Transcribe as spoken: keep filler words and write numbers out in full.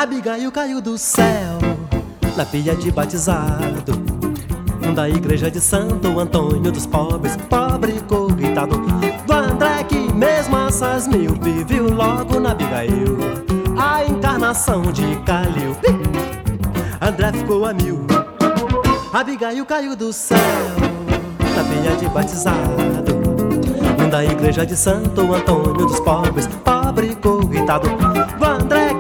Abigail caiu do céu na pia de batizado da igreja de Santo Antônio dos pobres, pobre coitado do André, que mesmo assas míope viu logo na Abigail a encarnação de Calil. André ficou a mil. Abigail caiu do céu na pia de batizado da igreja de Santo Antônio dos pobres, pobre coitado do